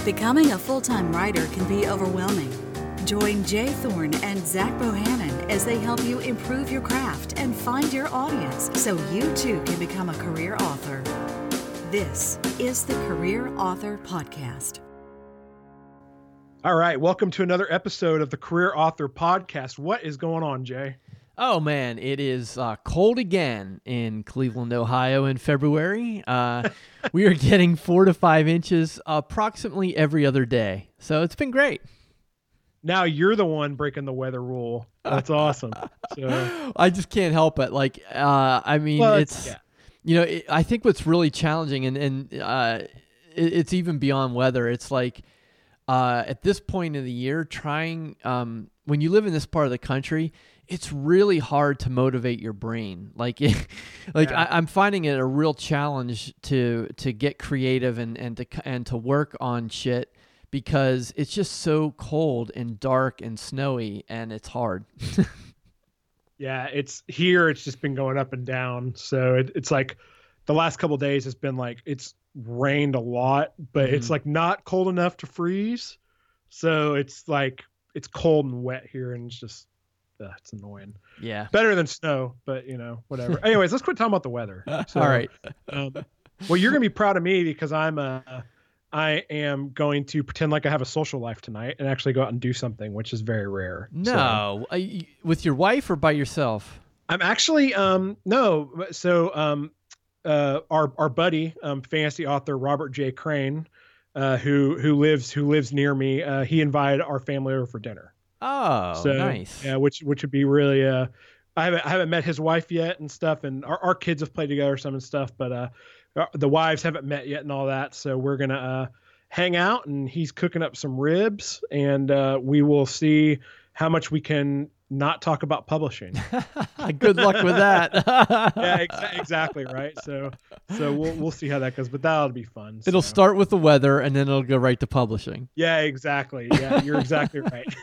Becoming a full-time writer can be overwhelming. Join Jay Thorne and Zach Bohannon as they help you improve your craft and find your audience so you too can become a career author. This is the Career Author Podcast. All right, welcome to another episode of the Career Author Podcast. What is going on, Jay? Oh, man, it is cold again in Cleveland, Ohio in February. We are getting 4 to 5 inches approximately every other day. So it's been great. Now you're the one breaking the weather rule. That's awesome. So, I just can't help it. I think what's really challenging, and it's even beyond weather. It's like at this point in the year, when you live in this part of the country, it's really hard to motivate your brain. I'm finding it a real challenge to get creative and to work on shit because it's just so cold and dark and snowy and it's hard. Yeah, it's just been going up and down. So it's like the last couple of days has been like it's rained a lot, but it's like not cold enough to freeze. So it's like it's cold and wet here, and it's just it's annoying. Yeah, better than snow, but whatever. Anyways, let's quit talking about the weather. So, all right. Well, you're gonna be proud of me because I am going to pretend like I have a social life tonight and actually go out and do something, which is very rare. No, with your wife or by yourself? I'm actually no. So our buddy, fantasy author Robert J. Crane, who lives near me, he invited our family over for dinner. Oh, so, nice. Yeah, which would be really I haven't met his wife yet and stuff, and our kids have played together some and stuff, but the wives haven't met yet and all that. So we're gonna hang out, and he's cooking up some ribs, and we will see how much we can not talk about publishing. Good luck with that. Yeah, exactly right. So we'll see how that goes, but that'll be fun. It'll start with the weather, and then it'll go right to publishing. Yeah, exactly. Yeah, you're exactly right.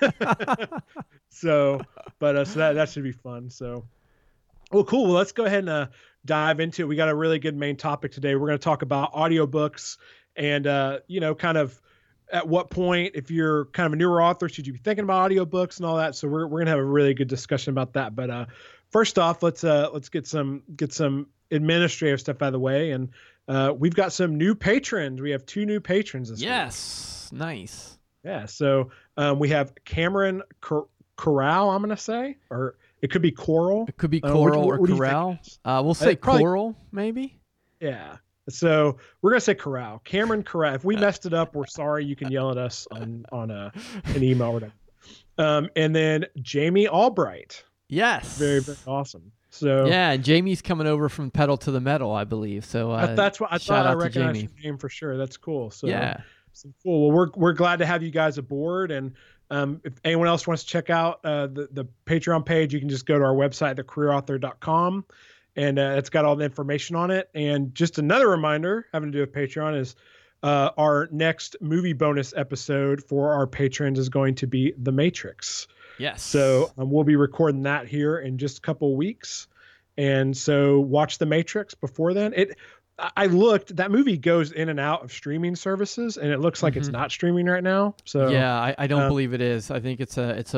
So that should be fun. So, well, cool. Well, let's go ahead and dive into it. We got a really good main topic today. We're going to talk about audiobooks and kind of at what point, if you're kind of a newer author, should you be thinking about audiobooks and all that? So we're going to have a really good discussion about that. But first off, let's get some administrative stuff out of the way. And we've got some new patrons. We have 2 new patrons this week. Yes. Nice. Yeah. So we have Cameron Corral, I'm going to say, or it could be Coral. It could be Coral or Corral. We'll say Coral, maybe. Yeah. So we're gonna say Corral, Cameron Corral. If we messed it up, we're sorry. You can yell at us on an email or whatever. And then Jamie Albright. Yes. Very, very awesome. So yeah, and Jamie's coming over from Pedal to the Metal, I believe. So that's what I thought. I recognized your name for sure. That's cool. So yeah, so cool. Well, we're glad to have you guys aboard. And if anyone else wants to check out the Patreon page, you can just go to our website, thecareerauthor.com. And it's got all the information on it. And just another reminder, having to do with Patreon, is our next movie bonus episode for our patrons is going to be The Matrix. Yes. So we'll be recording that here in just a couple of weeks. And so watch The Matrix before then. I looked, that movie goes in and out of streaming services, and it looks like it's not streaming right now. So yeah, I don't believe it is. I think it's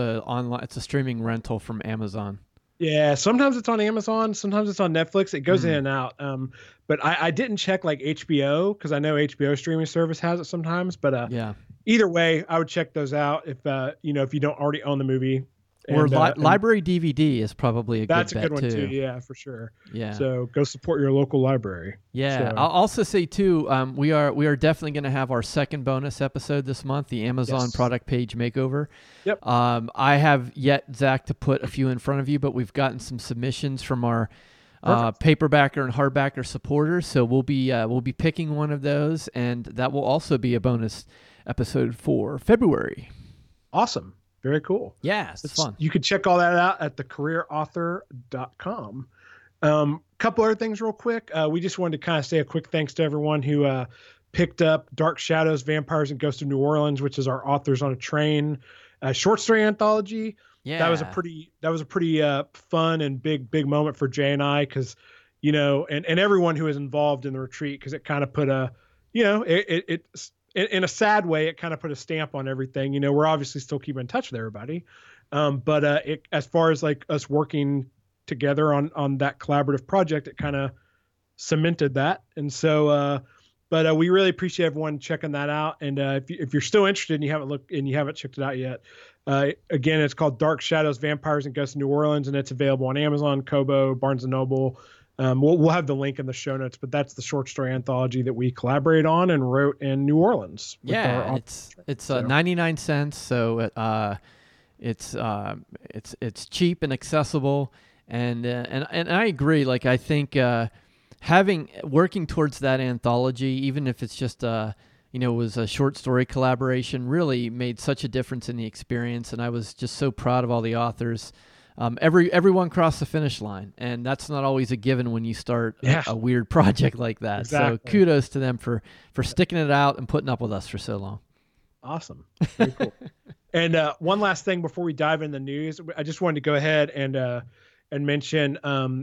a streaming rental from Amazon. Yeah, sometimes it's on Amazon, sometimes it's on Netflix. It goes in and out. But I didn't check like HBO because I know HBO streaming service has it sometimes. But yeah, either way, I would check those out if if you don't already own the movie. Or library DVD is probably a good bet too. That's a good one too. Yeah, for sure. Yeah. So go support your local library. Yeah. So. I'll also say too, we are definitely going to have our second bonus episode this month, the Amazon product page makeover. Yep. I have yet, Zach, to put a few in front of you, but we've gotten some submissions from our paperbacker and hardbacker supporters. So we'll be picking one of those, and that will also be a bonus episode for February. Awesome. Very cool. Yeah, it's fun. You could check all that out at thecareerauthor.com. Couple other things real quick. We just wanted to kind of say a quick thanks to everyone who picked up Dark Shadows, Vampires, and Ghosts of New Orleans, which is our Authors on a Train short story anthology. Yeah, that was a pretty fun and big moment for Jay and I, because and everyone who was involved in the retreat, because it kind of put it in a sad way, it kind of put a stamp on everything. We're obviously still keeping in touch with everybody. But as far as like us working together on that collaborative project, it kind of cemented that. And so, but we really appreciate everyone checking that out. And if you're still interested and you haven't checked it out yet, again, it's called Dark Shadows, Vampires and Ghosts in New Orleans, and it's available on Amazon, Kobo, Barnes and Noble. We'll have the link in the show notes, but that's the short story anthology that we collaborated on and wrote in New Orleans. Yeah, it's 99 cents, so it's cheap and accessible, and I agree. Like I think working towards that anthology, even if it's just was a short story collaboration, really made such a difference in the experience, and I was just so proud of all the authors. Everyone crossed the finish line, and that's not always a given when you start a weird project like that. Exactly. So kudos to them for sticking it out and putting up with us for so long. Awesome. Very cool. And one last thing before we dive in the news, I just wanted to go ahead and mention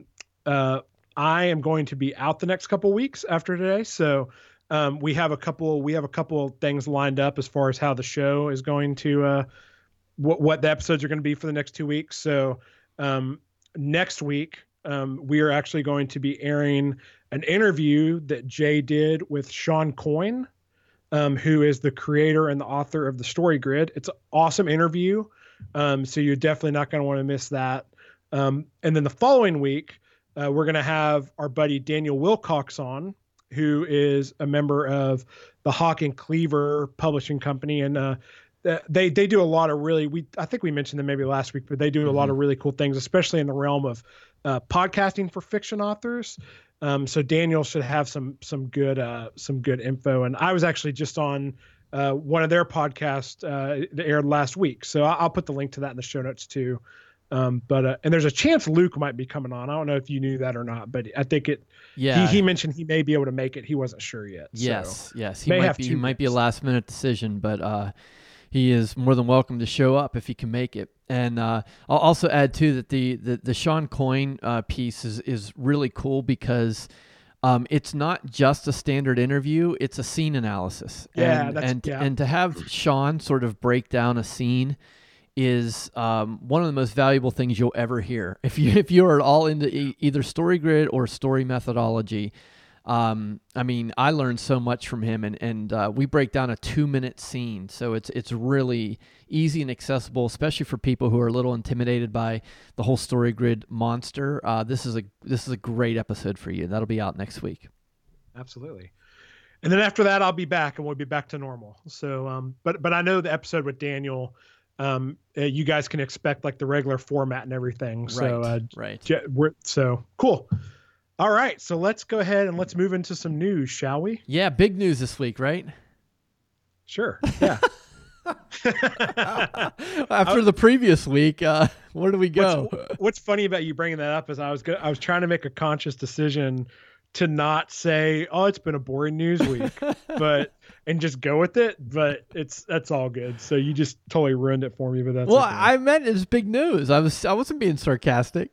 I am going to be out the next couple of weeks after today. So we have a couple things lined up as far as how the show is going to what the episodes are going to be for the next 2 weeks. So next week, we are actually going to be airing an interview that Jay did with Sean Coyne, who is the creator and the author of the Story Grid. It's an awesome interview. So you're definitely not going to want to miss that. And then the following week, we're going to have our buddy Daniel Wilcox on, who is a member of the Hawk and Cleaver publishing company. And they do a lot of I think we mentioned them maybe last week, but they do a lot of really cool things, especially in the realm of podcasting for fiction authors. So Daniel should have some good info. And I was actually just on one of their podcasts that aired last week. So I'll put the link to that in the show notes too. But and there's a chance Luke might be coming on. I don't know if you knew that or not, but I think he mentioned he may be able to make it. He wasn't sure yet. Yes. He might be a last minute decision, but he is more than welcome to show up if he can make it. And I'll also add too that the Sean Coyne piece is really cool because it's not just a standard interview; it's a scene analysis. And to have Sean sort of break down a scene is one of the most valuable things you'll ever hear. If you are all into either Story Grid or story methodology. I mean, I learned so much from him, and we break down a 2-minute scene, so it's really easy and accessible, especially for people who are a little intimidated by the whole Story Grid monster. This is a great episode for you. That'll be out next week. Absolutely. And then after that, I'll be back, and we'll be back to normal. So, but I know the episode with Daniel, you guys can expect like the regular format and everything. So, right. So cool. All right, so let's go ahead and let's move into some news, shall we? Yeah, big news this week, right? Sure. Yeah. After the previous week, where do we go? What's funny about you bringing that up is I was trying to make a conscious decision to not say, "Oh, it's been a boring news week," and just go with it. But that's all good. So you just totally ruined it for me. But that's okay. I meant it's big news. I wasn't being sarcastic.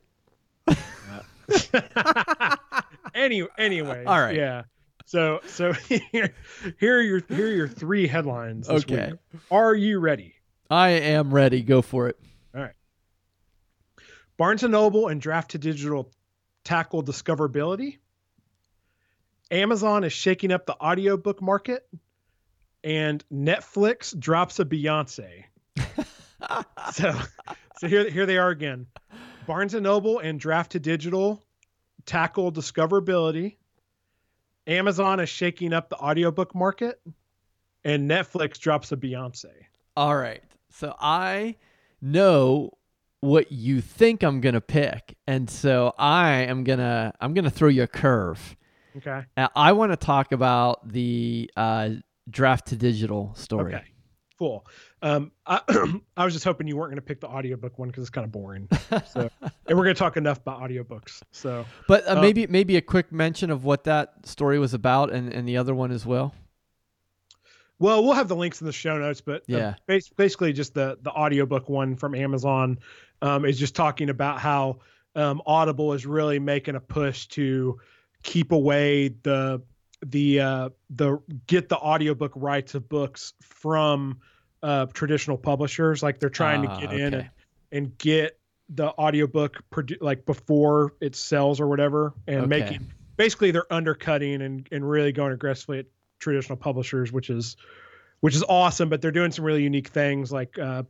Anyway, all right. Yeah. So here are your 3 headlines this week. Are you ready? I am ready. Go for it. All right. Barnes & Noble and Draft to Digital tackle discoverability. Amazon is shaking up the audiobook market, and Netflix drops a Beyonce. So here they are again. Barnes & Noble and Draft to Digital tackle discoverability. Amazon is shaking up the audiobook market, and Netflix drops a Beyonce. All right. So I know what you think I'm going to pick, and so I'm going to throw you a curve. Okay. I want to talk about the Draft to Digital story. Okay. Cool. I was just hoping you weren't going to pick the audiobook one because it's kind of boring. So, and we're going to talk enough about audiobooks. So, but maybe a quick mention of what that story was about, and the other one as well. Well, we'll have the links in the show notes, but yeah, basically just the audiobook one from Amazon is just talking about how Audible is really making a push to keep away the the get the audiobook rights of books from traditional publishers. Like they're trying to get in and get the audiobook like before it sells or whatever, and making basically they're undercutting and really going aggressively at traditional publishers, which is awesome. But they're doing some really unique things, like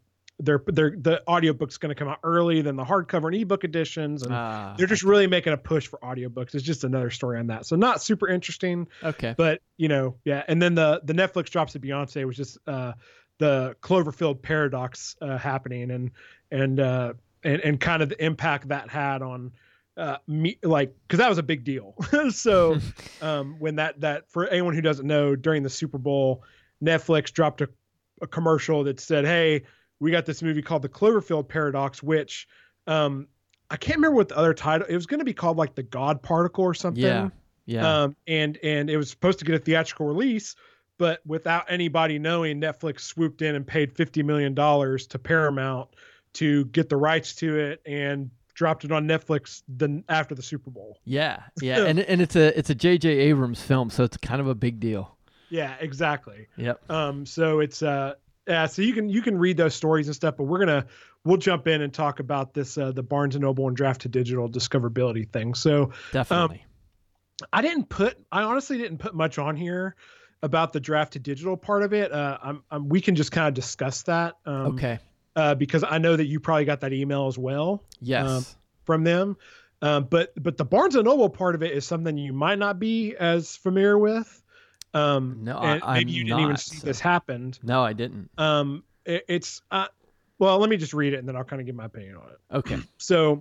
the audiobook's going to come out early than the hardcover and ebook editions, and they're just really making a push for audiobooks. It's just another story on that. So not super interesting. Okay. But yeah. And then the Netflix drops of Beyonce was just the Cloverfield paradox happening and kind of the impact that had on me, like, because that was a big deal. So when that for anyone who doesn't know, during the Super Bowl, Netflix dropped a commercial that said, "Hey, we got this movie called The Cloverfield Paradox," which I can't remember what the other title. It was going to be called like The God Particle or something. Yeah. And it was supposed to get a theatrical release, but without anybody knowing, Netflix swooped in and paid $50 million to Paramount to get the rights to it and dropped it on Netflix after the Super Bowl. Yeah. and it's a J.J. Abrams film, so it's kind of a big deal. Yeah, exactly. Yep. So it's so you can read those stories and stuff, but we'll jump in and talk about this the Barnes & Noble and Draft to Digital discoverability thing. So definitely. I honestly didn't put much on here about the Draft to Digital part of it. We can just kind of discuss that. Okay. Because I know that you probably got that email as well. Yes. From them. But the Barnes & Noble part of it is something you might not be as familiar with. No, maybe you didn't even see this happened. No, I didn't. It's well, let me just read it and then I'll kind of give my opinion on it. Okay. So,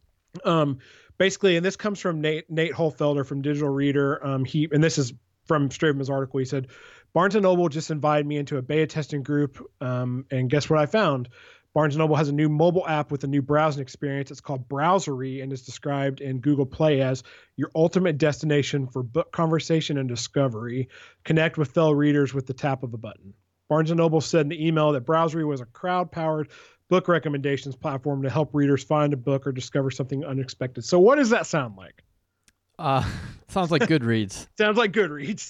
basically, and this comes from Nate Holfelder from Digital Reader. And this is straight from his article. He said, "Barnes & Noble just invited me into a beta testing group. And guess what I found? Barnes & Noble has a new mobile app with a new browsing experience. It's called Browsery and is described in Google Play as your ultimate destination for book conversation and discovery. Connect with fellow readers with the tap of a button." Barnes & Noble said in the email that Browsery was a crowd-powered book recommendations platform to help readers find a book or discover something unexpected. So what does that sound like? Sounds like Goodreads. Sounds like Goodreads.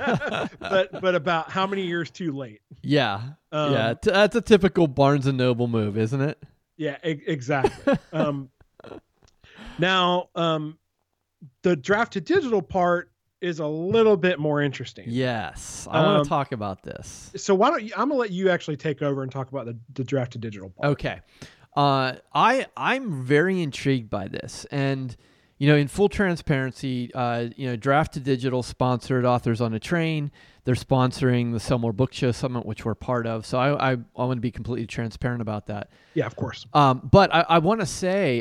but about how many years too late? Yeah. That's a typical Barnes & Noble move, isn't it? Yeah, exactly. Now, the Draft to Digital part is a little bit more interesting. Yes. I want to talk about this. So why don't I'm going to let you actually take over and talk about the Draft to Digital part. Okay. I'm very intrigued by this. And in full transparency, Draft to Digital sponsored Authors on a Train. They're sponsoring the Sell More Book Show Summit, which we're part of. So I want to be completely transparent about that. Yeah, of course. But I want to say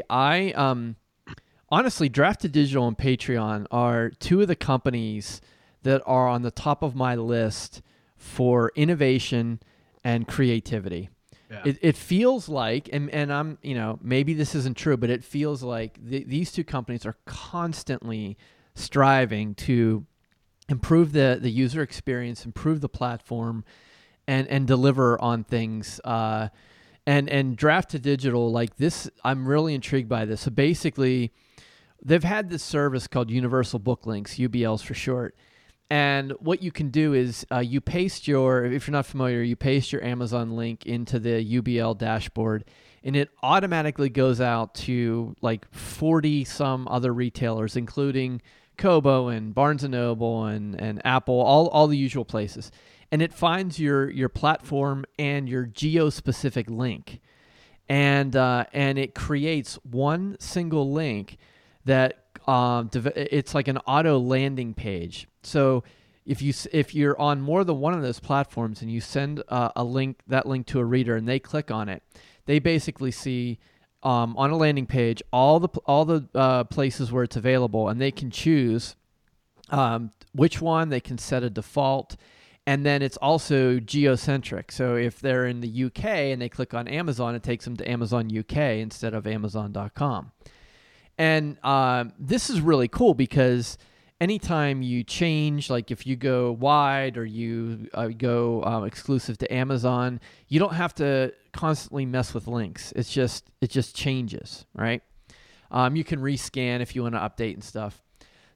honestly, Draft to Digital and Patreon are two of the companies that are on the top of my list for innovation and creativity. Yeah. It feels like, and I'm, maybe this isn't true, but it feels like these two companies are constantly striving to improve the user experience, improve the platform, and deliver on things. And Draft to Digital, like this, I'm really intrigued by this. So basically, they've had this service called Universal Book Links, UBLs for short. And what you can do is you paste if you're not familiar, you paste your Amazon link into the UBL dashboard, and it automatically goes out to like 40 some other retailers, including Kobo and Barnes & Noble and Apple, all the usual places. And it finds your platform and your geo-specific link. And it creates one single link that it's like an auto landing page. So if you're on more than one of those platforms and you send that link to a reader and they click on it, they basically see on a landing page all the places where it's available, and they can choose which one. They can set a default, and then it's also geocentric. So if they're in the UK and they click on Amazon, it takes them to Amazon UK instead of Amazon.com. And this is really cool because anytime you change, like if you go wide or you go exclusive to Amazon, you don't have to constantly mess with links. It just changes, right? You can rescan if you want to update and stuff.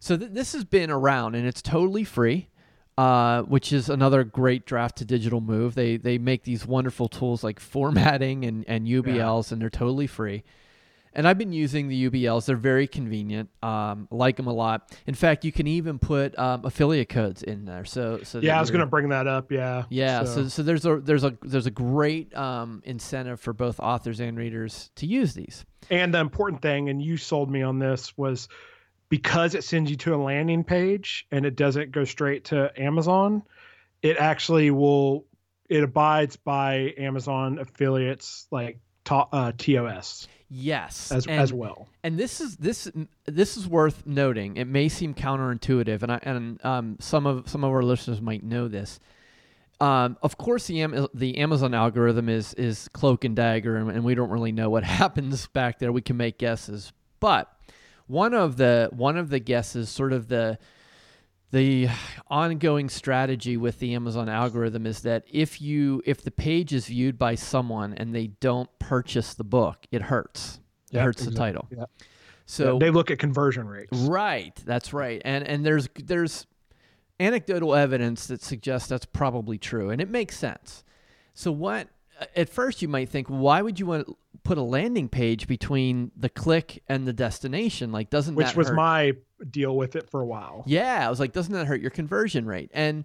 So this has been around, and it's totally free, which is another great draft to digital move. They make these wonderful tools like formatting and UBLs, and they're totally free. And I've been using the UBLs. They're very convenient. Like them a lot. In fact, you can even put affiliate codes in there. So yeah, I was going to bring that up. Yeah. Yeah. So there's a great incentive for both authors and readers to use these. And the important thing, and you sold me on this, was because it sends you to a landing page and it doesn't go straight to Amazon, it actually it abides by Amazon affiliates like TOS. Yes, as well. And this is worth noting. It may seem counterintuitive, and some of our listeners might know this. Of course, the Amazon algorithm is cloak and dagger, and we don't really know what happens back there. We can make guesses, but one of the guesses, sort of the ongoing strategy with the Amazon algorithm, is that if the page is viewed by someone and they don't purchase the book, it hurts. It hurts exactly. The title. Yeah. So they look at conversion rates. Right. That's right. And there's anecdotal evidence that suggests that's probably true, and it makes sense. So at first you might think, why would you want to put a landing page between the click and the destination? Like, doesn't that hurt? Which was my deal with it for a while. Yeah, I was like, doesn't that hurt your conversion rate? And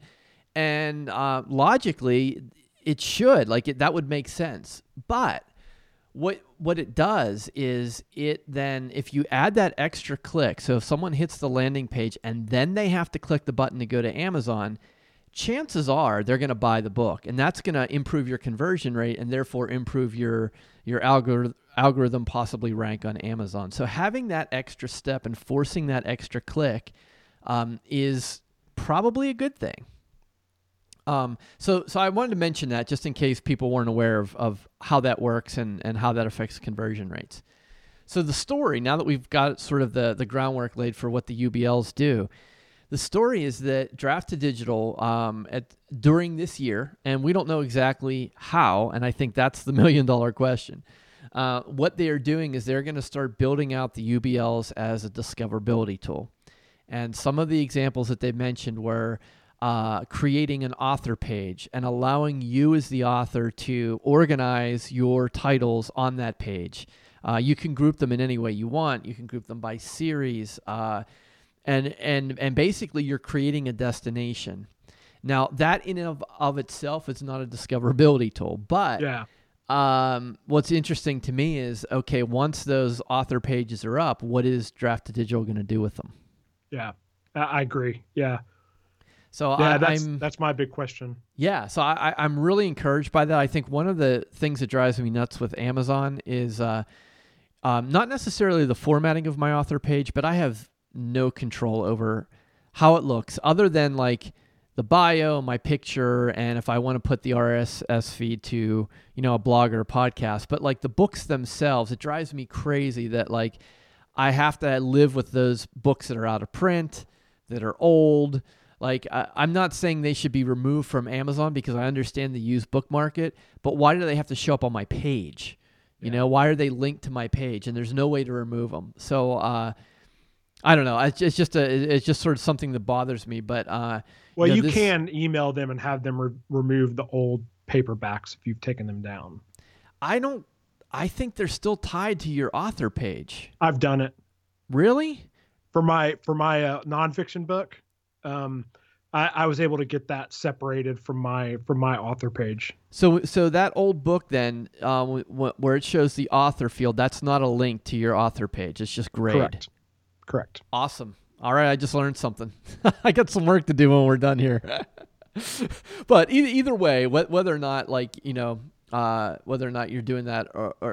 logically, it should. Like, that would make sense. But what it does is it then, if you add that extra click, so if someone hits the landing page and then they have to click the button to go to Amazon, chances are they're going to buy the book, and that's going to improve your conversion rate and therefore improve your algorithm, possibly rank on Amazon. So having that extra step and forcing that extra click is probably a good thing. So I wanted to mention that just in case people weren't aware of how that works and how that affects conversion rates. So the story, now that we've got sort of the groundwork laid for what the UBLs do, the story is that Draft to Digital during this year, and we don't know exactly how, and I think that's the $1 million question. What they are doing is they're going to start building out the UBLs as a discoverability tool. And some of the examples that they mentioned were creating an author page and allowing you as the author to organize your titles on that page. You can group them in any way you want. You can group them by series, and basically you're creating a destination. Now, that in and of itself is not a discoverability tool, but what's interesting to me is, okay, once those author pages are up, what is Draft to Digital going to do with them? Yeah, I agree. Yeah. So that's my big question. Yeah, so I'm really encouraged by that. I think one of the things that drives me nuts with Amazon is not necessarily the formatting of my author page, but I have no control over how it looks, other than like the bio, my picture, and if I want to put the RSS feed to a blog or a podcast. But like the books themselves, it drives me crazy that like I have to live with those books that are out of print, that are old. Like, I'm not saying they should be removed from Amazon because I understand the used book market, but why do they have to show up on my page? Why are they linked to my page? And there's no way to remove them. So, I don't know. It's just sort of something that bothers me. But you can email them and have them remove the old paperbacks if you've taken them down. I think they're still tied to your author page. I've done it. Really? For my nonfiction book. I was able to get that separated from my author page. So that old book then, where it shows the author field, that's not a link to your author page. It's just grade. Correct. Awesome. All right, I just learned something. I got some work to do when we're done here. But either way, whether or not whether or not you're doing that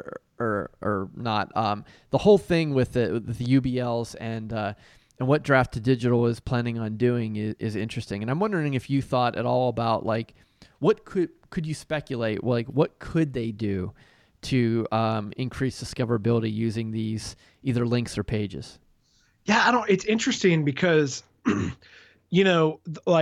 or not, the whole thing with the UBLs and what Draft to Digital is planning on doing is interesting. And I'm wondering if you thought at all about like what could you speculate, like what could they do to increase discoverability using these either links or pages? Yeah, it's interesting because Draft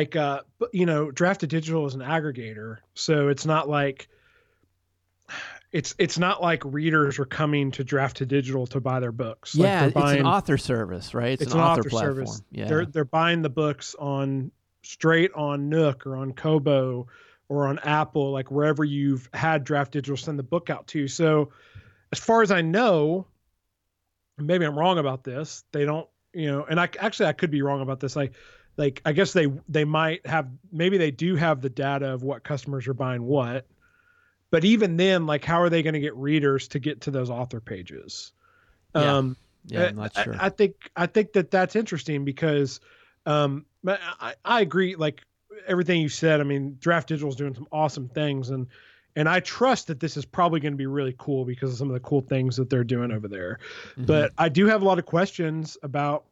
to Digital is an aggregator, so it's not like it's not like readers are coming to Draft to Digital to buy their books. Yeah, like it's an author service, right? It's an author platform. Service. Yeah, They're buying the books straight on Nook or on Kobo or on Apple, like wherever you've had Draft Digital send the book out to. So as far as I know, maybe I'm wrong about this, they don't, and I could be wrong about this. Like I guess they might have, maybe they do have the data of what customers are buying what, but even then, like, how are they going to get readers to get to those author pages? Yeah, I'm not sure. I think that's interesting because I agree. Like everything you said, I mean, Draft Digital is doing some awesome things, and I trust that this is probably going to be really cool because of some of the cool things that they're doing over there. Mm-hmm. But I do have a lot of questions about,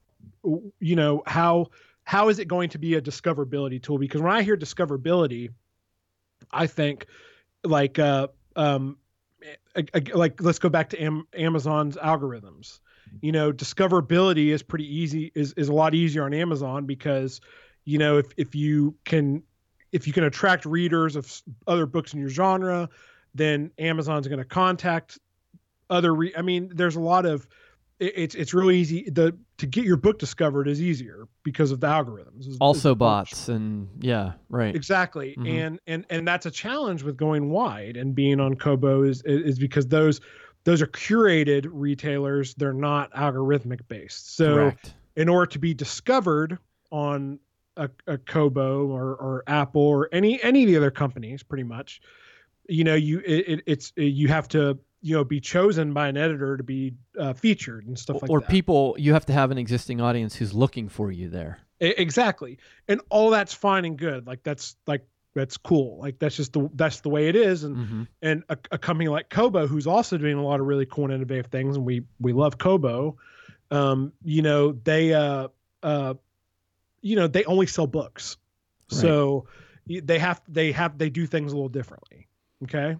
how is it going to be a discoverability tool? Because when I hear discoverability, I think like let's go back to Amazon's algorithms. Discoverability is pretty easy, is a lot easier on Amazon because, if you can attract readers of other books in your genre, then Amazon's going to contact other. There's a lot of, it's really easy. To get your book discovered is easier because of the algorithms. Also bots and yeah, right. Exactly. Mm-hmm. And that's a challenge with going wide and being on Kobo is because those are curated retailers. They're not algorithmic based. So Correct. In order to be discovered on a Kobo or Apple or any of the other companies, pretty much, you have to, be chosen by an editor to be featured and stuff like that. Or people, you have to have an existing audience who's looking for you there. Exactly. And all that's fine and good. That's cool. Like that's the way it is. And, mm-hmm. and a company like Kobo, who's also doing a lot of really cool and innovative things. And we love Kobo. They only sell books. Right. So they do things a little differently. Okay.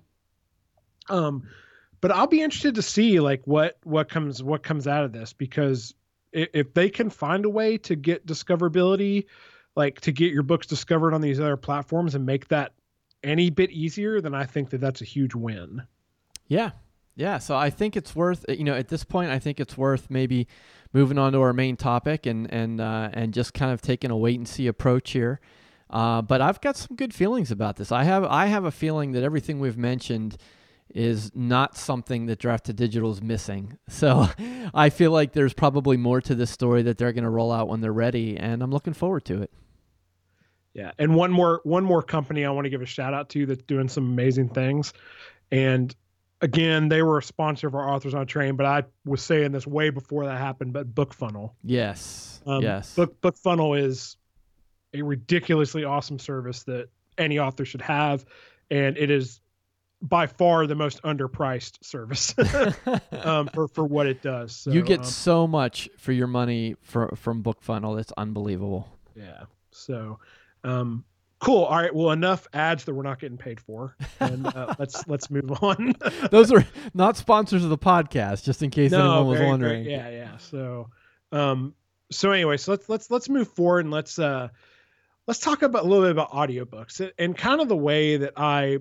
But I'll be interested to see like what comes out of this, because if they can find a way to get discoverability, like to get your books discovered on these other platforms and make that any bit easier, then I think that's a huge win. Yeah. Yeah. So I think it's worth, at this point, I think it's worth maybe moving on to our main topic and just kind of taking a wait and see approach here. But I've got some good feelings about this. I have a feeling that everything we've mentioned is not something that Draft to Digital is missing. So I feel like there's probably more to this story that they're going to roll out when they're ready, and I'm looking forward to it. Yeah, and one more company I want to give a shout out to that's doing some amazing things. And again, they were a sponsor of our Authors on Train, but I was saying this way before that happened, but BookFunnel. Yes. Yes. BookFunnel is a ridiculously awesome service that any author should have, and it is by far the most underpriced service for what it does. So, you get so much for your money from BookFunnel. That's unbelievable. Yeah. So, cool. All right. Well, enough ads that we're not getting paid for, and let's move on. Those are not sponsors of the podcast, just in case anyone was wondering. Yeah. So anyway, so let's move forward and let's talk about a little bit about audiobooks and kind of the way that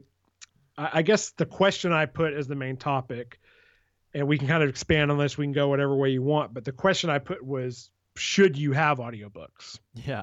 I guess the question I put as the main topic, and we can kind of expand on this. We can go whatever way you want, but the question I put was, should you have audiobooks? Yeah.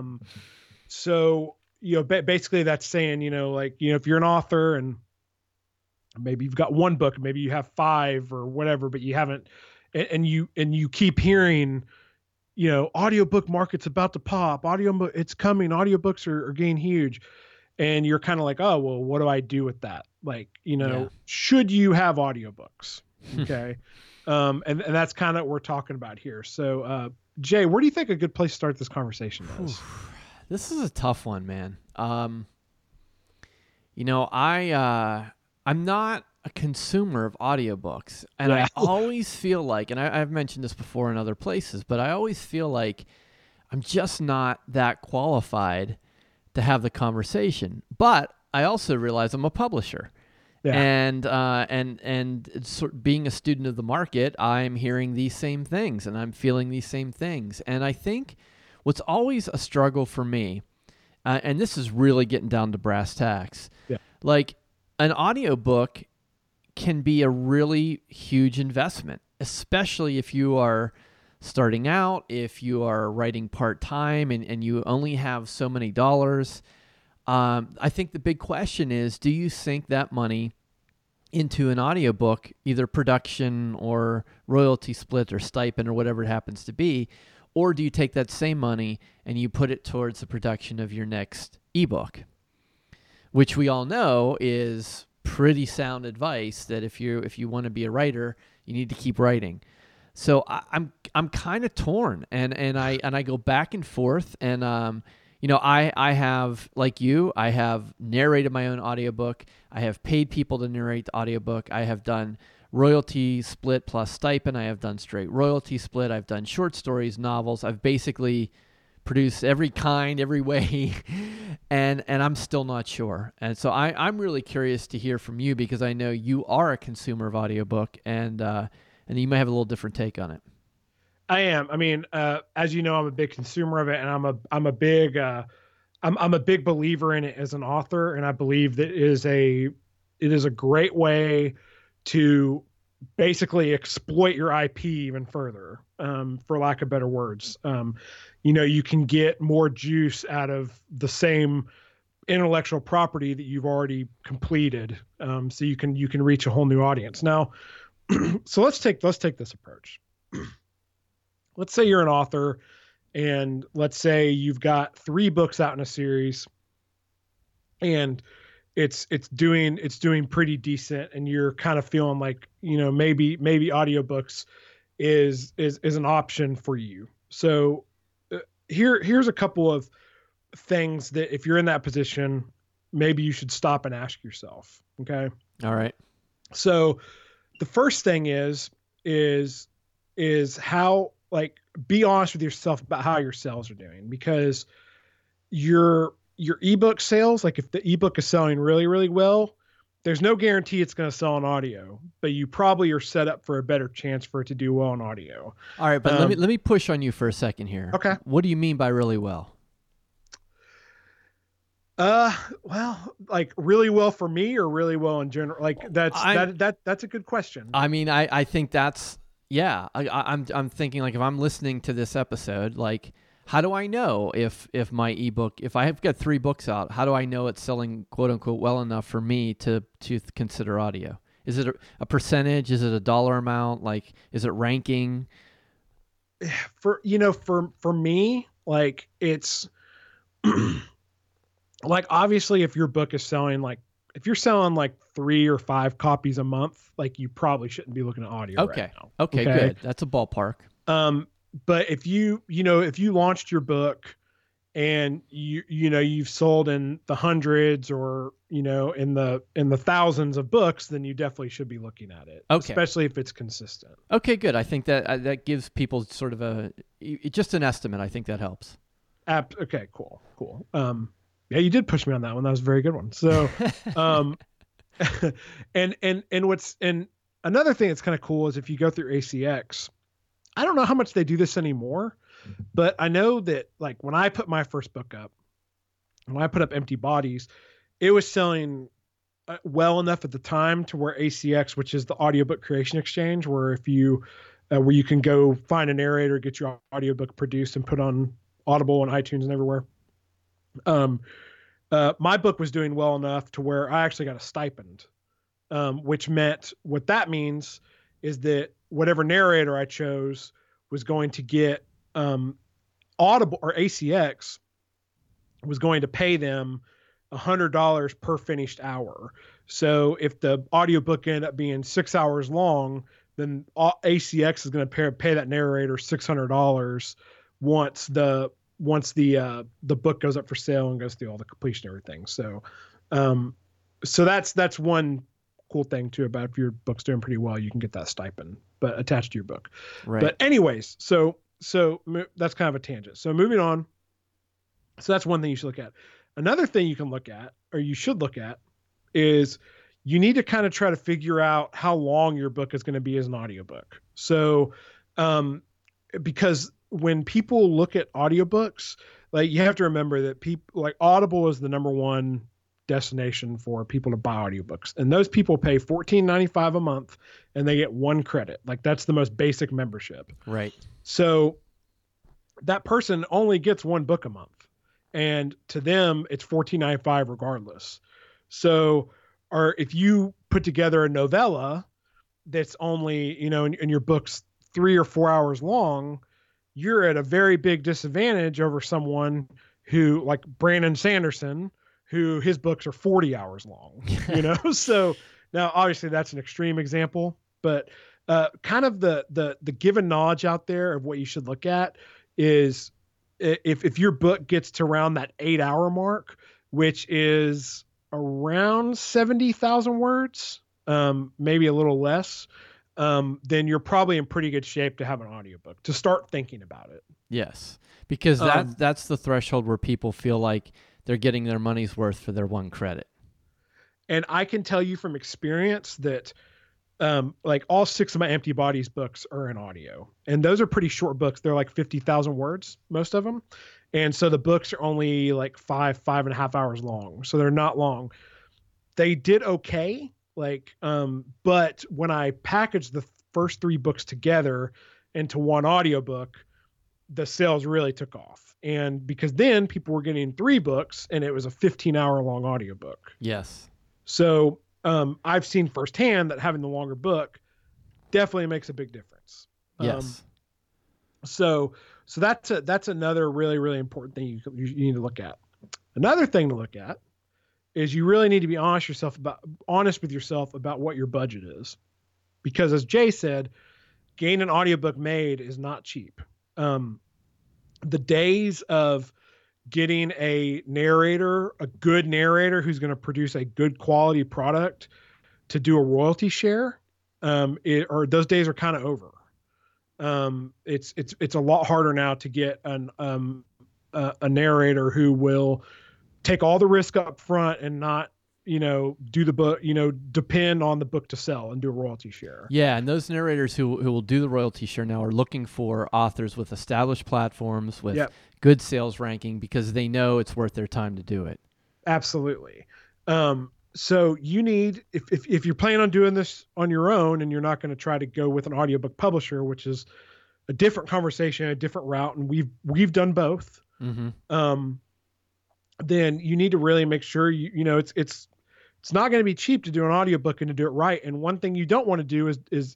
So, basically that's saying, if you're an author and maybe you've got one book, maybe you have 5 or whatever, but you haven't, and you keep hearing, audiobook market's about to pop, audiobook, it's coming, audiobooks are getting huge. And you're kind of like, oh, well, what do I do with that? Like, should you have audiobooks? Okay. And that's kind of what we're talking about here. So, Jay, where do you think a good place to start this conversation is? This is a tough one, man. I'm not a consumer of audiobooks, and I always feel like, and I've mentioned this before in other places, but I always feel like I'm just not that qualified to have the conversation. But I also realize I'm a publisher. Yeah. And being a student of the market, I'm hearing these same things and I'm feeling these same things. And I think what's always a struggle for me, and this is really getting down to brass tacks, like an audiobook can be a really huge investment, especially if you are starting out, if you are writing part-time and you only have so many dollars. I think the big question is, do you sink that money into an audiobook, either production or royalty split or stipend or whatever it happens to be, or do you take that same money and you put it towards the production of your next ebook, which we all know is pretty sound advice, that if you want to be a writer, you need to keep writing. So I'm kind of torn, and I go back and forth, and I have, like you, I have narrated my own audiobook. I have paid people to narrate the audiobook. I have done royalty split plus stipend. I have done straight royalty split. I've done short stories, novels. I've basically produced every kind, every way, and I'm still not sure. And so I'm really curious to hear from you, because I know you are a consumer of audiobook, and you may have a little different take on it. I am. I mean, as you know, I'm a big consumer of it, and I'm a big believer in it as an author, and I believe that it is a great way to basically exploit your IP even further, for lack of better words. You can get more juice out of the same intellectual property that you've already completed, so you can reach a whole new audience. Now, so let's take this approach. Let's say you're an author, and let's say you've got 3 books out in a series, and it's doing pretty decent, and you're kind of feeling like, maybe audiobooks is an option for you. So here's a couple of things that, if you're in that position, maybe you should stop and ask yourself. Okay. All right. So the first thing is how, be honest with yourself about how your sales are doing, because your ebook sales, if the ebook is selling really, really well, there's no guarantee it's going to sell on audio, but you probably are set up for a better chance for it to do well on audio. All right. But let me push on you for a second here. Okay. What do you mean by really well? Well, really well for me, or really well in general? That's a good question. I mean, I think that's, yeah, I'm thinking, if I'm listening to this episode, how do I know if my ebook, if I have got 3 books out, how do I know it's selling quote unquote well enough for me to consider audio? Is it a percentage? Is it a dollar amount? Is it ranking? For me, it's obviously, if your book is selling, if you're selling 3 or 5 copies a month, you probably shouldn't be looking at audio right now. Okay, good. That's a ballpark. But if you launched your book and you've sold in the hundreds, or in the thousands of books, then you definitely should be looking at it. Okay. Especially if it's consistent. Okay, good. I think that gives people sort of just an estimate. I think that helps. Okay, cool. Yeah, you did push me on that one. That was a very good one. So, and another thing that's kind of cool is, if you go through ACX, I don't know how much they do this anymore, but I know that when I put my first book up, when I put up Empty Bodies, it was selling well enough at the time to where ACX, which is the Audiobook Creation Exchange, where where you can go find a narrator, get your audiobook produced and put on Audible and iTunes and everywhere. My book was doing well enough to where I actually got a stipend, which meant, what that means is that whatever narrator I chose was going to get, Audible or ACX was going to pay them $100 per finished hour. So if the audiobook ended up being 6 hours long, then ACX is going to pay that narrator $600 once the book goes up for sale and goes through all the completion and everything. So, so that's one cool thing too, about if your book's doing pretty well, you can get that stipend, but attached to your book. Right. But anyways, so that's kind of a tangent. So moving on. So that's one thing you should look at. Another thing you can look at, or you should look at, is you need to kind of try to figure out how long your book is going to be as an audiobook. So, because when people look at audiobooks, you have to remember that people, Audible is the number one destination for people to buy audiobooks. And those people pay $14.95 a month and they get 1 credit. Like that's the most basic membership. Right. So that person only gets 1 book a month. And to them, it's $14.95 regardless. So, or if you put together a novella that's only, and your book's 3 or 4 hours long, you're at a very big disadvantage over someone who, like Brandon Sanderson, who his books are 40 hours long, So now obviously that's an extreme example, but kind of the given knowledge out there of what you should look at is if your book gets to around that 8-hour mark, which is around 70,000 words, maybe a little less, then you're probably in pretty good shape to have an audiobook, to start thinking about it. Yes, because that's the threshold where people feel like they're getting their money's worth for their 1 credit. And I can tell you from experience that like all 6 of my Empty Bodies books are in audio, and those are pretty short books. They're like 50,000 words, most of them. And so the books are only like 5.5 hours long. So they're not long. They did okay. But when I packaged the first 3 books together into 1 audiobook, the sales really took off. And because then people were getting 3 books and it was a 15-hour long audiobook. Yes. So I've seen firsthand that having the longer book definitely makes a big difference. Yes. So that's another really, really important thing you need to look at. Another thing to look at is you really need to be honest with yourself about what your budget is. Because as Jay said, getting an audiobook made is not cheap. The days of getting a good narrator who's going to produce a good quality product to do a royalty share, those days are kind of over. It's a lot harder now to get a narrator who will take all the risk up front and not, do the book, depend on the book to sell and do a royalty share. Yeah. And those narrators who will do the royalty share now are looking for authors with established platforms, with good sales ranking, because they know it's worth their time to do it. Absolutely. So you need, if you're planning on doing this on your own and you're not going to try to go with an audiobook publisher, which is a different conversation, a different route, and we've done both. Mm-hmm. Then you need to really make sure it's not going to be cheap to do an audiobook and to do it right. And one thing you don't want to do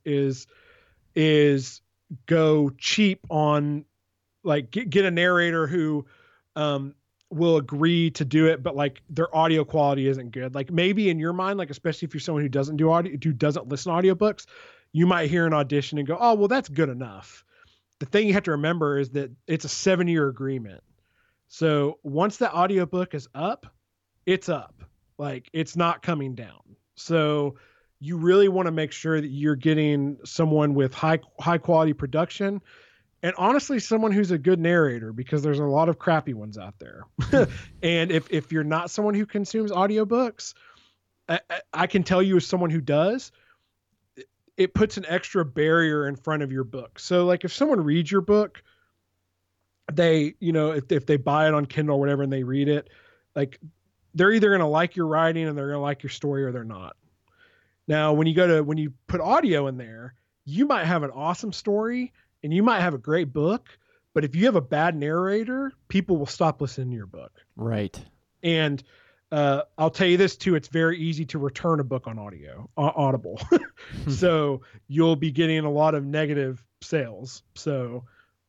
is go cheap on, like, get a narrator who will agree to do it, but like their audio quality isn't good. Like maybe in your mind, like especially if you're someone who doesn't do audio, who doesn't listen to audiobooks, you might hear an audition and go, oh, well, that's good enough. The thing you have to remember is that it's a 7-year agreement. So once that audiobook is up, it's up. Like it's not coming down. So you really want to make sure that you're getting someone with high quality production, and honestly, someone who's a good narrator, because there's a lot of crappy ones out there. And if you're not someone who consumes audiobooks, I can tell you as someone who does, it puts an extra barrier in front of your book. So like if someone reads your book, they, if they buy it on Kindle or whatever and they read it, like they're either going to like your writing and they're going to like your story, or they're not. Now, when you put audio in there, you might have an awesome story and you might have a great book, but if you have a bad narrator, people will stop listening to your book. Right. And I'll tell you this too, it's very easy to return a book on Audible. So you'll be getting a lot of negative sales. So,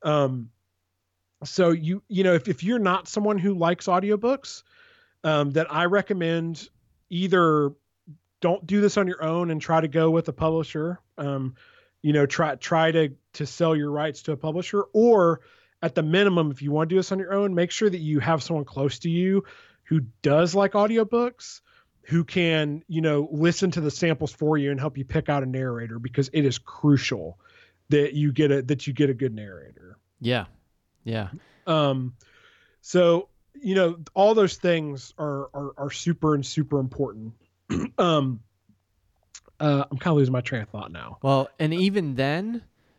if you're not someone who likes audiobooks, then I recommend either don't do this on your own and try to go with a publisher. Try to sell your rights to a publisher, or at the minimum, if you want to do this on your own, make sure that you have someone close to you who does like audiobooks, who can, listen to the samples for you and help you pick out a narrator, because it is crucial that you get a good narrator. Yeah. Yeah. So, all those things are super and super important. I'm kind of losing my train of thought now. Well, and even then,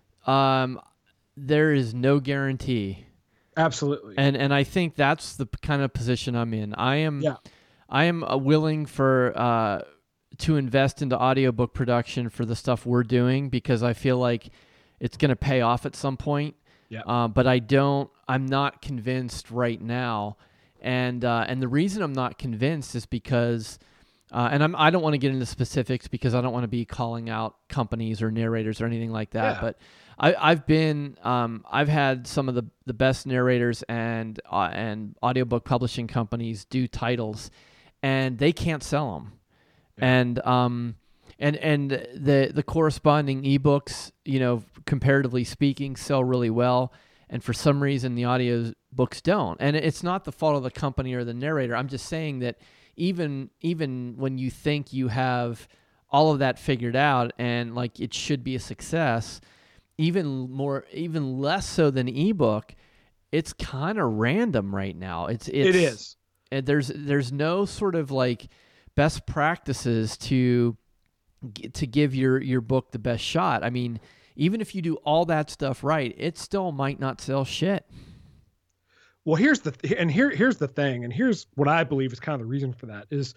there is no guarantee. Absolutely. And I think that's the kind of position I'm in. I am willing to invest into audiobook production for the stuff we're doing because I feel like it's going to pay off at some point. Yeah. But I'm not convinced right now. And the reason I'm not convinced is because, I don't want to get into specifics because I don't want to be calling out companies or narrators or anything like that. Yeah. But I've had some of the best narrators and audiobook publishing companies do titles, and they can't sell them. Yeah. And the corresponding ebooks, comparatively speaking, sell really well. And for some reason, the audio books don't. And it's not the fault of the company or the narrator. I'm just saying that even when you think you have all of that figured out and like it should be a success, even less so than ebook, it's kind of random right now. It is. There's no sort of like best practices to give your book the best shot. I mean, even if you do all that stuff right, it still might not sell shit. Well, here's the thing, and here's what I believe is kind of the reason for that is,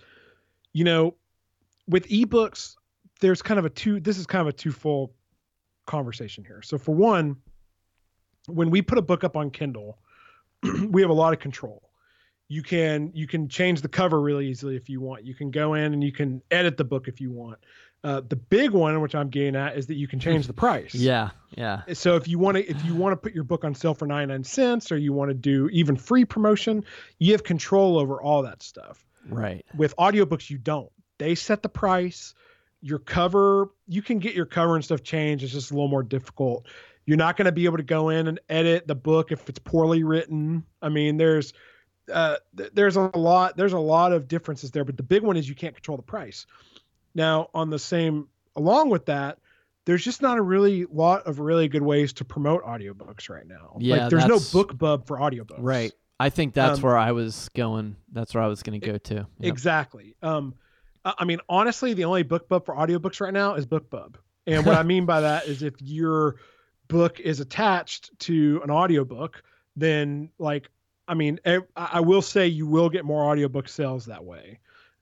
with ebooks, there's kind of a twofold conversation here. So for one, when we put a book up on Kindle, we have a lot of control. You can change the cover really easily if you want. You can go in and you can edit the book if you want. The big one, which I'm getting at, is that you can change the price. Yeah. So if you want to put your book on sale for 99 cents, or you want to do even free promotion, you have control over all that stuff. Right. With audiobooks, you don't. They set the price. Your cover, you can get your cover and stuff changed. It's just a little more difficult. You're not going to be able to go in and edit the book if it's poorly written. I mean, there's a lot of differences there, but the big one is you can't control the price. Now, along with that, there's just not a lot of really good ways to promote audiobooks right now. Yeah, like there's no BookBub for audiobooks. Right. I think that's where I was going. That's where I was going to go to. Yep. Exactly. I mean, honestly, the only BookBub for audiobooks right now is BookBub. And what I mean by that is if your book is attached to an audiobook, then I will say you will get more audiobook sales that way.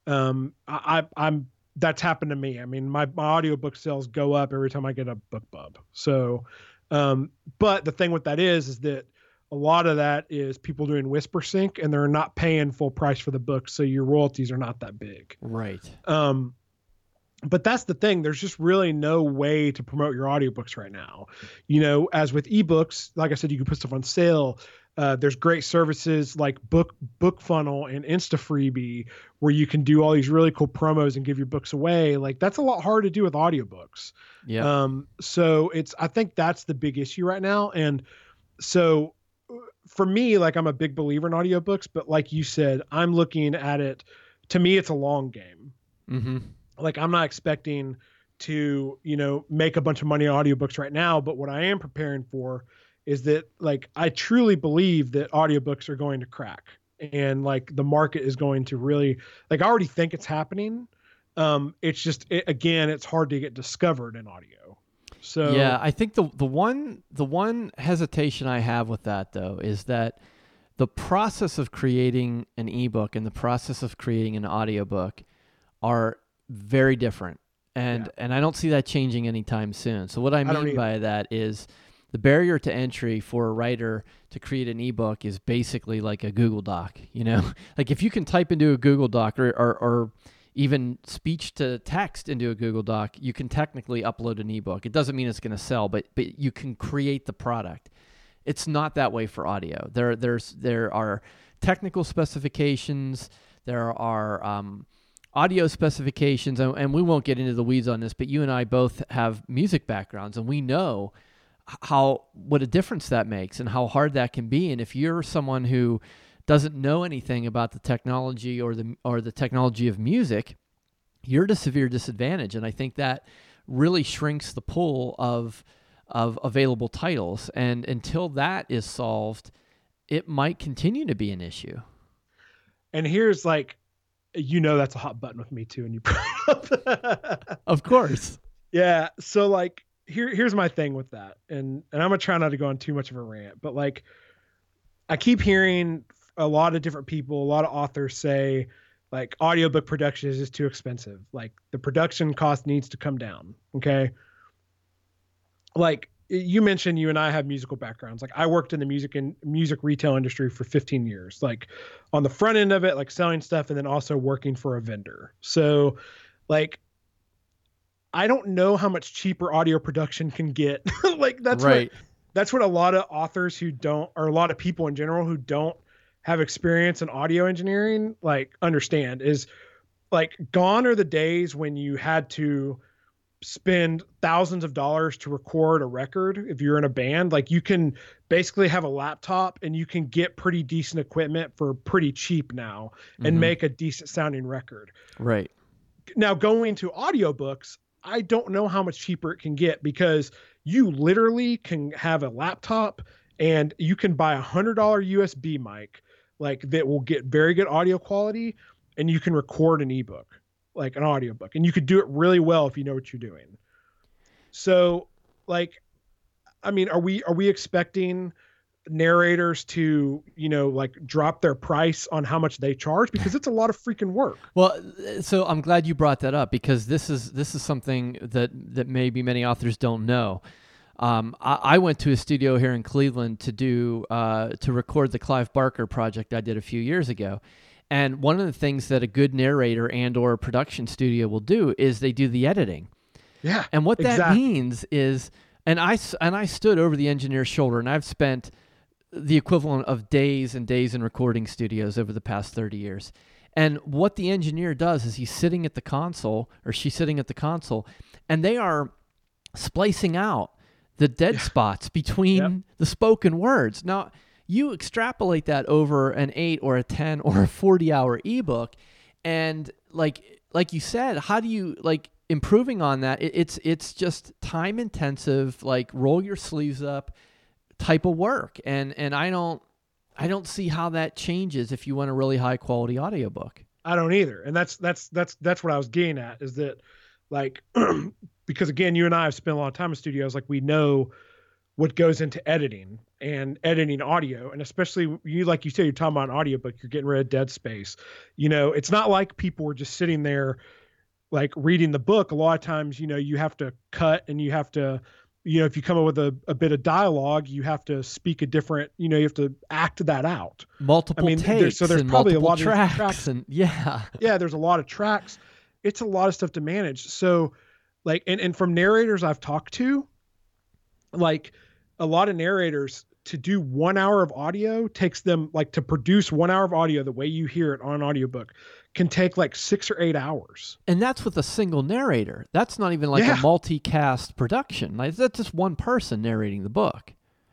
That's happened to me. I mean, my audiobook sales go up every time I get a BookBub. So, but the thing with that is that a lot of that is people doing whisper sync and they're not paying full price for the book. So your royalties are not that big. Right. But that's the thing. There's just really no way to promote your audiobooks right now. As with ebooks, like I said, you can put stuff on sale. There's great services like BookFunnel and InstaFreebie where you can do all these really cool promos and give your books away. Like that's a lot harder to do with audiobooks. Yeah. So I think that's the big issue right now. And so for me, like I'm a big believer in audiobooks, but like you said, I'm looking at it, to me, it's a long game. Mm-hmm. Like I'm not expecting to, make a bunch of money on audiobooks right now, but what I am preparing for is that like I truly believe that audiobooks are going to crack and like the market is going to really, like I already think it's happening. It's just again, it's hard to get discovered in audio. So yeah, I think the one hesitation I have with that though is that the process of creating an ebook and the process of creating an audiobook are very different. And I don't see that changing anytime soon. So what I mean by that is the barrier to entry for a writer to create an ebook is basically like a Google Doc, like if you can type into a Google Doc or even speech to text into a Google Doc, you can technically upload an ebook. It doesn't mean it's going to sell, but you can create the product. It's not that way for audio. There are technical specifications. There are audio specifications, and we won't get into the weeds on this, but you and I both have music backgrounds, and we know what a difference that makes and how hard that can be. And if you're someone who doesn't know anything about the technology or the technology of music, you're at a severe disadvantage. And I think that really shrinks the pool of available titles. And until that is solved, it might continue to be an issue. And here's like, that's a hot button with me too. And you brought it up. Of course. Yeah. So like, here's my thing with that. And I'm going to try not to go on too much of a rant, but like, I keep hearing a lot of different people, a lot of authors say like audiobook production is just too expensive. Like the production cost needs to come down. Okay. Like you mentioned, you and I have musical backgrounds. Like I worked in the music retail industry for 15 years, like on the front end of it, like selling stuff, and then also working for a vendor. So like, I don't know how much cheaper audio production can get. Like that's right. That's what a lot of authors who don't, or a lot of people in general who don't have experience in audio engineering, like understand is like gone are the days when you had to spend thousands of dollars to record a record. If you're in a band, like you can basically have a laptop and you can get pretty decent equipment for pretty cheap now and make a decent sounding record. Right. Now going to audiobooks, I don't know how much cheaper it can get because you literally can have a laptop and you can buy $100 USB mic, like that will get very good audio quality, and you can record an ebook, like an audiobook, and you could do it really well if you know what you're doing. So like, I mean, are we expecting narrators to, you know, like drop their price on how much they charge? Because it's a lot of freaking work. Well, so I'm glad you brought that up, because this is something that maybe many authors don't know. I went to a studio here in Cleveland to record the Clive Barker project I did a few years ago. And one of the things that a good narrator and or production studio will do is they do the editing. Yeah. And what that means is, and I stood over the engineer's shoulder, and I've spent the equivalent of days and days in recording studios over the past 30 years. And what the engineer does is he's sitting at the console, or she's sitting at the console, and they are splicing out the dead spots between the spoken words. Now, you extrapolate that over an 8 or a 10 or a 40-hour ebook, and like you said, how do you like improving on that? It's just time intensive, like roll your sleeves up type of work, and I don't see how that changes if you want a really high quality audiobook. I don't either, and that's what I was getting at, is that like because again, you and I have spent a lot of time in studios, like we know what goes into editing and editing audio. And especially you, like you said, you're talking about an audiobook, you're getting rid of dead space. You know, it's not like people were just sitting there like reading the book. A lot of times, you know, you have to cut, and you have to, you know, if you come up with a bit of dialogue, you have to speak a different, you know, you have to act that out. Multiple takes, so there's and probably a lot tracks, of tracks. and there's a lot of tracks. It's a lot of stuff to manage. So like, and from narrators I've talked to, like a lot of narrators, to do 1 hour of audio takes them, like to produce 1 hour of audio the way you hear it on an audiobook can take like 6 or 8 hours. And that's with a single narrator. That's not even like a multicast production. Like that's just one person narrating the book.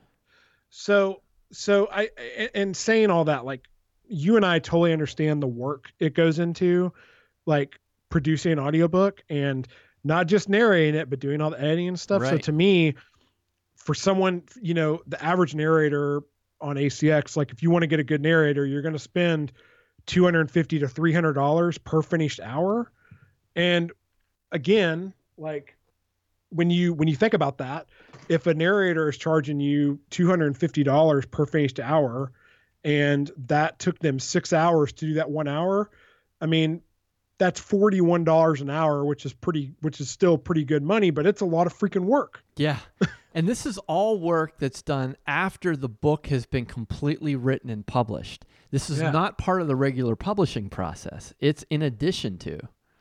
So and saying all that, like you and I totally understand the work it goes into like producing an audiobook, and not just narrating it, but doing all the editing and stuff. Right. So to me, for someone, you know, the average narrator on ACX, like if you want to get a good narrator, you're going to spend $250 to $300 per finished hour. And again, like when you think about that, if a narrator is charging you $250 per finished hour, and that took them 6 hours to do that 1 hour, I mean, that's $41 an hour, which is still pretty good money, but it's a lot of freaking work. Yeah. And this is all work that's done after the book has been completely written and published. This is not part of the regular publishing process. It's in addition to.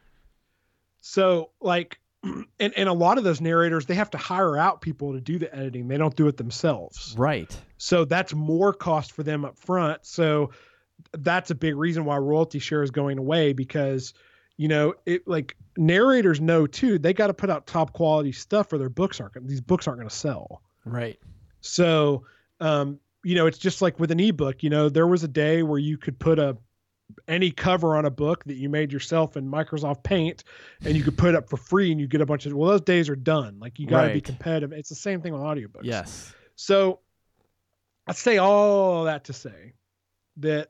So like, and a lot of those narrators, they have to hire out people to do the editing. They don't do it themselves. Right. So that's more cost for them up front. So that's a big reason why royalty share is going away, because, you know, it like narrators know too, they got to put out top quality stuff, or these books aren't going to sell. Right. So, you know, it's just like with an ebook, you know, there was a day where you could put any cover on a book that you made yourself in Microsoft Paint, and you could put it up for free, and you get a bunch of, well, those days are done. Like you got to be competitive. It's the same thing with audiobooks. Yes. So I say all that to say that,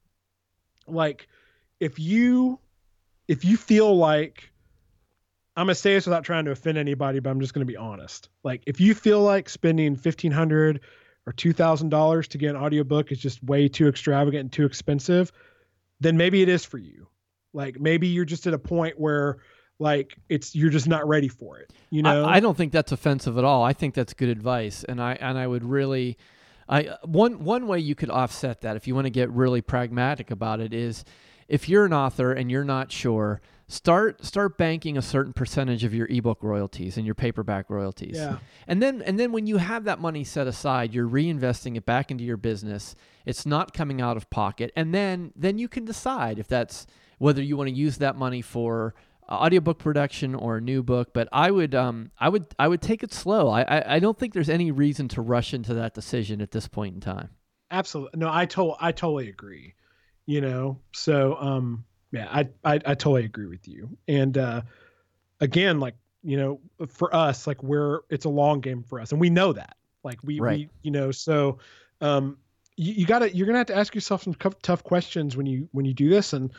like, if you feel like, I'm going to say this without trying to offend anybody, but I'm just going to be honest. Like, if you feel like spending $1,500 or $2,000 to get an audiobook is just way too extravagant and too expensive, then maybe it is for you. Like maybe you're just at a point where like you're just not ready for it. You know, I don't think that's offensive at all. I think that's good advice, and I would really, one way you could offset that if you want to get really pragmatic about it is, if you're an author and you're not sure, start banking a certain percentage of your ebook royalties and your paperback royalties. Yeah. And then when you have that money set aside, you're reinvesting it back into your business. It's not coming out of pocket, and then you can decide if that's whether you want to use that money for audiobook production or a new book. But I would take it slow. I don't think there's any reason to rush into that decision at this point in time. Absolutely. No, I totally agree. You know, so yeah, I totally agree with you. And again, like, you know, for us, like it's a long game for us, and we know that. Like we you know, so you're gonna have to ask yourself some tough questions when you do this, and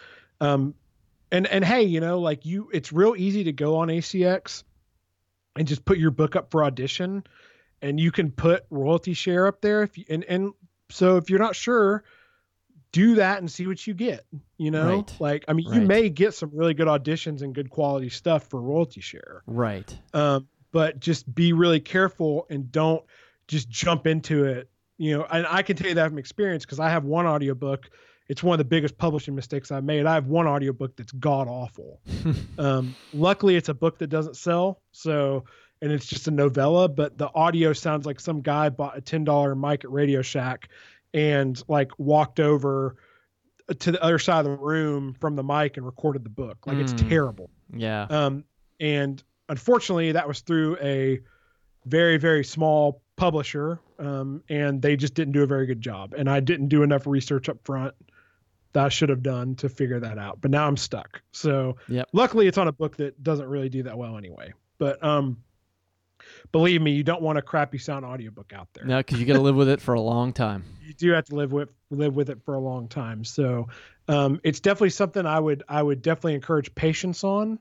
hey, you know, like it's real easy to go on ACX and just put your book up for audition, and you can put royalty share up there and so if you're not sure, do that and see what you get, you know, right. Like, I mean, you may get some really good auditions and good quality stuff for royalty share. Right. But just be really careful and don't just jump into it, you know, and I can tell you that from experience, because I have one audiobook. It's one of the biggest publishing mistakes I've made. I have one audiobook that's god awful. Luckily it's a book that doesn't sell. And it's just a novella, but the audio sounds like some guy bought a $10 mic at Radio Shack and like walked over to the other side of the room from the mic and recorded the book. Like it's terrible. Yeah. And unfortunately that was through a very, very small publisher. And they just didn't do a very good job. And I didn't do enough research up front that I should have done to figure that out. But now I'm stuck. So luckily it's on a book that doesn't really do that well anyway. But believe me, you don't want a crappy sound audiobook out there. No, because you got to live with it for a long time. You do have to live with it for a long time. So it's definitely something I would definitely encourage patience on.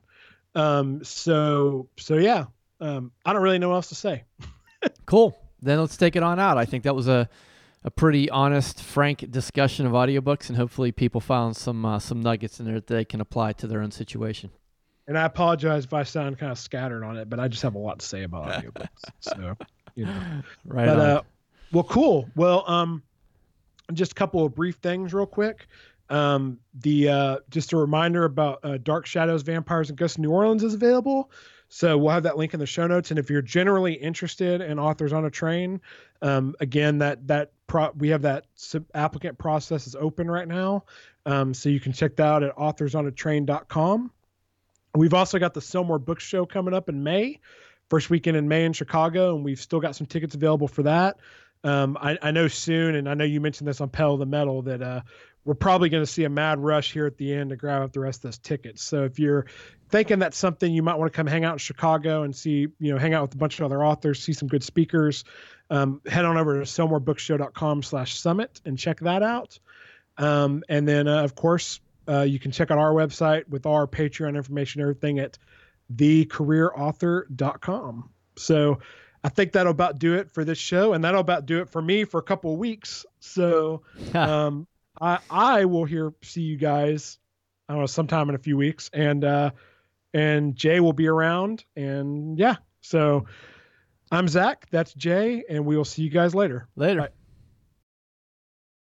So yeah, I don't really know what else to say. Cool. Then let's take it on out. I think that was a pretty honest, frank discussion of audiobooks, and hopefully people found some nuggets in there that they can apply to their own situation. And I apologize if I sound kind of scattered on it, but I just have a lot to say about audiobooks. So, you know. Right. But, well, cool. Well, just a couple of brief things real quick. Just a reminder about Dark Shadows, Vampires, and Ghosts in New Orleans is available. So we'll have that link in the show notes. And if you're generally interested in Authors on a Train, again, we have that applicant process is open right now. So you can check that out at authorsonatrain.com. We've also got the Sillmore Book Show coming up in May, first weekend in May in Chicago, and we've still got some tickets available for that. I know soon, and I know you mentioned this on Pedal to the Metal, that we're probably going to see a mad rush here at the end to grab up the rest of those tickets. So if you're thinking that's something you might want to come hang out in Chicago and see, you know, hang out with a bunch of other authors, see some good speakers, head on over to SillmoreBookShow.com/summit and check that out. And then, of course, you can check out our website with our Patreon information, everything at thecareerauthor.com. So I think that'll about do it for this show, and that'll about do it for me for a couple of weeks. So I will see you guys, I don't know, sometime in a few weeks, and Jay will be around, and yeah. So I'm Zach, that's Jay, and we will see you guys later. Later. Bye.